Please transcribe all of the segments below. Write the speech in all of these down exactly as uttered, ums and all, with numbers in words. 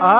ಆ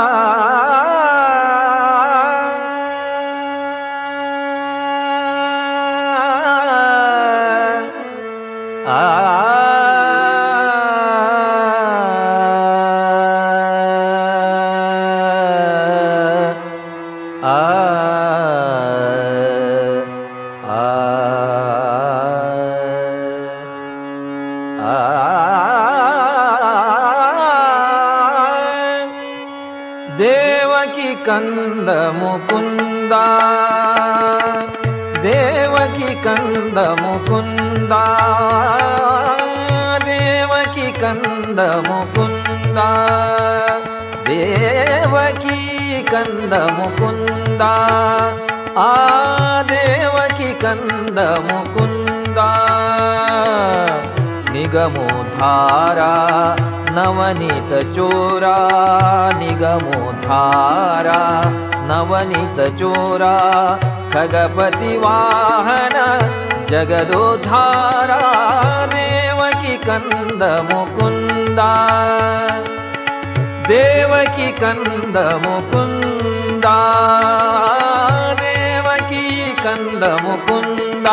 ದೇವಕಿ ಕಂದ ಮುಕುಂದ ದೇವಕಿ ಕಂದ ಮುಕುಂದ ದೇವಕಿ ಕಂದ ಮುಕುಂದ ದೇವಕಿ ಕಂದ ಮುಕುಂದ ಆ ದೇವಕಿ ಕಂದ ಮುಕುಂದ ನಿಗಮೋದ್ಧಾರ ನವನೀತ ಚೋರ ನಿಗಮೋದ್ಧಾರ ನವನೀತ ಚೋರ ಖಗಪತಿ ವಾಹನ ಜಗದೋದ್ಧಾರ ದೇವಕಿ ಕಂದ ಮುಕುಂದ ದೇವಕಿ ಕಂದ ಮುಕುಂದ ದೇವಕಿ ಕಂದ ಮುಕುಂದ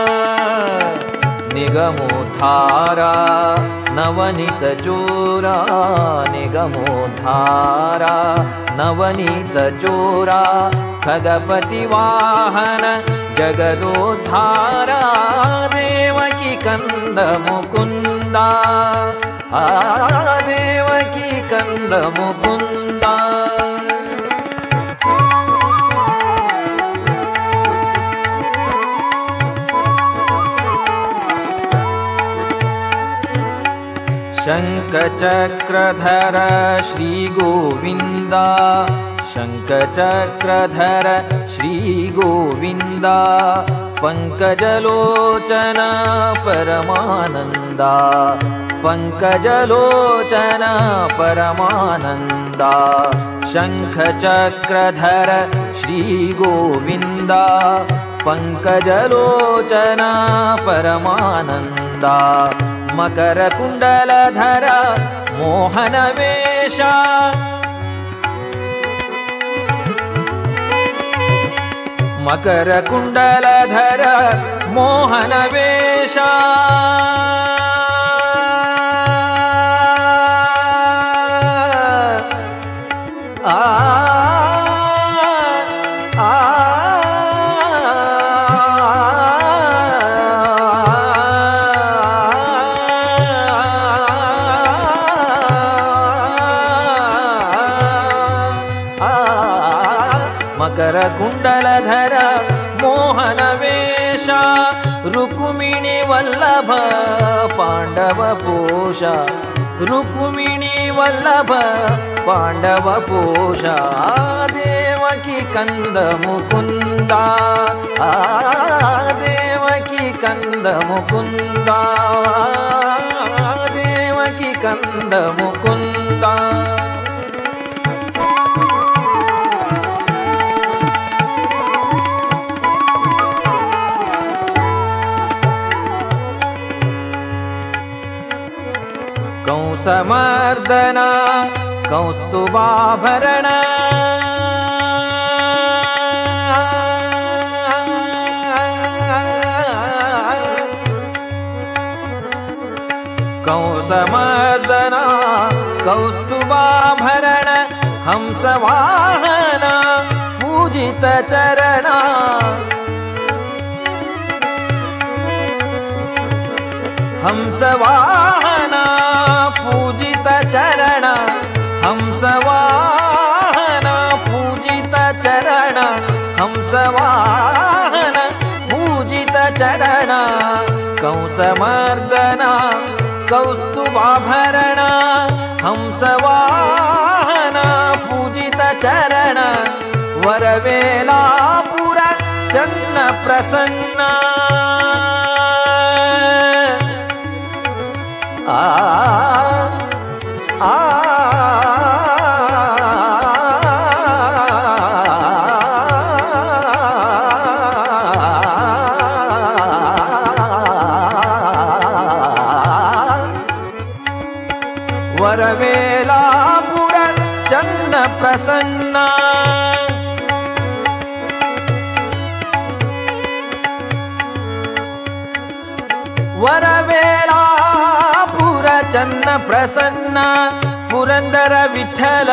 ನಿಗಮೋದ್ಧಾರ ನವನೀತ ಚೋರ ನಿಗಮೋದ್ಧಾರ ನವನೀತ ಚೋರ ಖಗಪತಿ ವಾಹನ ಜಗದೋದ್ಧಾರ ದೇವಕಿ ಕಂದ ಮುಕುಂದ ಆ ದೇವಕಿ ಕಂದ ಮುಕುಂದ ಶಂಖಚಕ್ರಧರ ಶ್ರೀ ಗೋವಿಂದ ಶಂಖಚಕ್ರಧರ ಶ್ರೀ ಗೋವಿಂದ ಪಂಕಜಲೋಚನ ಪರಮಾನಂದ ಪಂಕಜಲೋಚನ ಪರಮಾನಂದ ಶಂಖಚಕ್ರಧರ ಶ್ರೀ ಗೋವಿಂದ ಪಂಕಜಲೋಚನ ಪರಮಾನಂದ ಮಕರ ಕುಂಡಲಧರ ಮೋಹನ ವೇಷ ಮಕರ ಕುಂಡಲಧರ ಮೋಹನ ವೇಷ ಆ ಮಕರ ಕುಂಡಲಧರ ಮೋಹನ ವೇಷ ರುಕ್ಮಿಣಿ ವಲ್ಲಭ ಪಾಂಡವ ಪೋಷ ರುಕ್ಮಿಣಿ ವಲ್ಲಭ ಪಾಂಡವ ಪೋಷ ದೇವಕಿ ಕಂದ ಮುಕುಂದ ಆ ದೇವಕಿ ಕಂದ ಮುಕುಂದ ದೇವಕಿ ಕಂದ ಮುಕುಂದ ಕಂಸಮರ್ದನ ಕೌಸ್ತುಭಾಭರಣ ಕಂಸಮರ್ದನ ಕೌಸ್ತುಭಾಭರಣ ಹಂಸವಾಹನ ಪೂಜಿತ ಚರಣ ಹಂಸವಾಹನ ಪೂಜಿತ ಚರಣ ಹಂಸವಾಹನ ಪೂಜಿತ ಚರಣ ಹಂಸವಾಹನ ಪೂಜಿತ ಚರಣ ಕಂಸಮರ್ದನ ಕೌಸ್ತುಭಾಭರಣ ಹಂಸವಾಹನ ಪೂಜಿತ ಚರಣ ವರವೇಲಾಪುರ ಚನ್ನ ಪ್ರಸನ್ನ ಆ ಆ ವರವೇಲಾಪುರ ಚನ್ನ ಪ್ರಸನ್ನ ವರವೇಲಾಪುರ ಚನ್ನ ಪ್ರಸನ್ನ ಪುರಂದರ ವಿಠಲ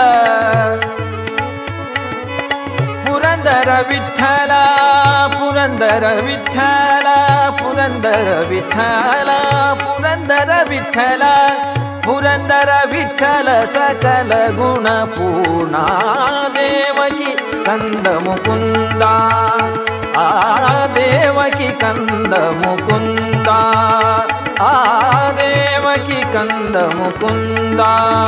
ಪುರಂದರ ವಿಠಲ ಪುರಂದರ ವಿಠಲ ಪುರಂದರ ವಿಠಲ ಪುರಂದರ ವಿಠಲ ಪುರಂದರ ವಿಠಲ ಸಕಲ ಗುಣ ಪೂರ್ಣ ದೇವಕಿ ಕಂದ ಮುಕುಂದ ಆ ದೇವಕಿ ಕಂದ ಮುಕುಂದ ಆ ದೇವಕಿ ಕಂದ ಮುಕುಂದ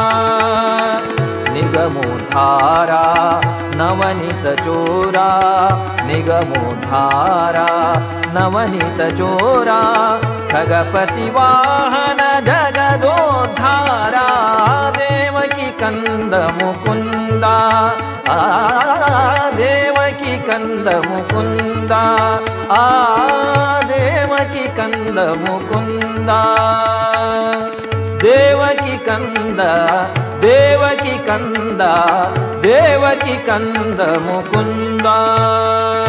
ನಿಗಮೋದ್ಧಾರ ನವನಿತ ಚೋರ ನಿಗಮೋದ್ಧಾರ ನವನಿತ ಚೋರ ಖಗಪತಿ ವಾಹನ ಜಗದೋದ್ಧಾರ ದೇವಕಿ ಕಂದ ಮುಕುಂದ ಆ ದೇವಕಿ ಕಂದ ಮುಕುಂದ ಆ ದೇವಕಿ ಕಂದ ಮುಕುಂದ ದೇವಕಿ ಕಂದ ದೇವಕಿ ಕಂದ ದೇವಕಿ ಕಂದ ಮುಕುಂದ